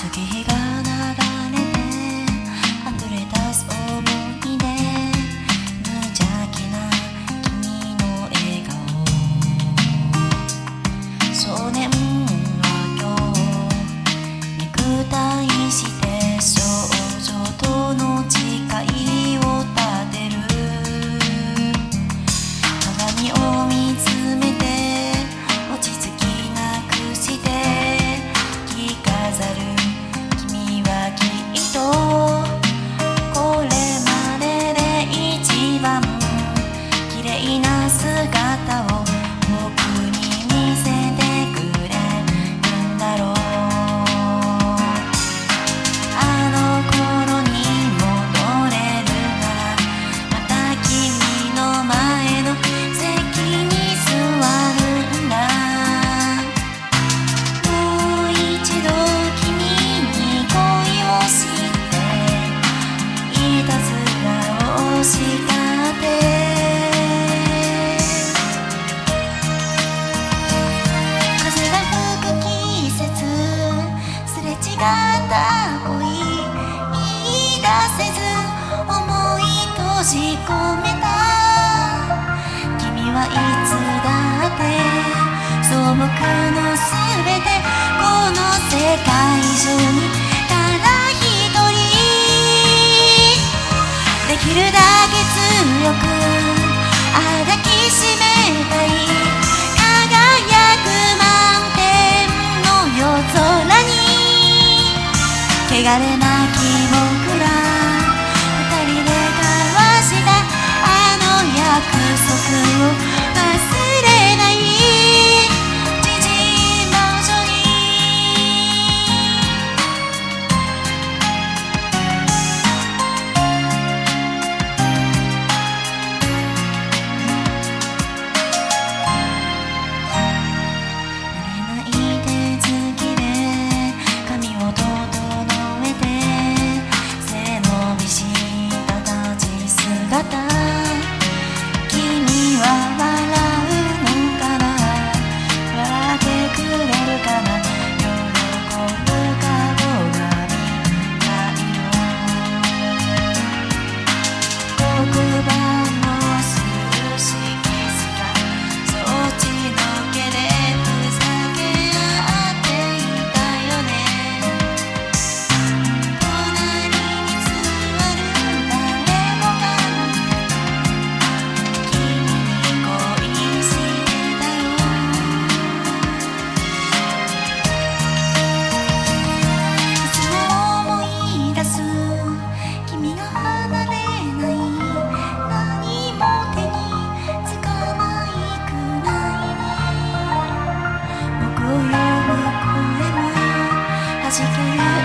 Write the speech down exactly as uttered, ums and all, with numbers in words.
月日が流れて溢れ出す想い出、無邪気な君の笑顔、少年は今日肉体して少女との誓いを立てる。鏡を見つめて落ち着きなくして着飾る君はきっとこれまでで一番綺麗な姿を僕に見せてくれるんだろう。あの頃に戻れるならまた君の前の席に座るんだ。もう一度君に恋をしていたずらを叱って風が吹く季節すれ違った恋言い出せず思い閉じ込めた。君はいつだって素朴のすべてこの世界中にただ一人できるだけ強く抱きしめたい。輝く満天の夜空に汚れなき僕ら二人で交わしたあの約束を忘れない。じじい魔女に慣れない手つきで髪を整えて背伸びした立ち姿、君は笑うのかな、笑ってくれるかな、喜ぶ顔が見たいよ。黒板をするしきすかそっちのけでふざけ合っていたよね。隣に座る誰もが君に恋してたよ。いつも思い出す君が離れない何も手につかないくらいに僕を呼ぶ声も弾ける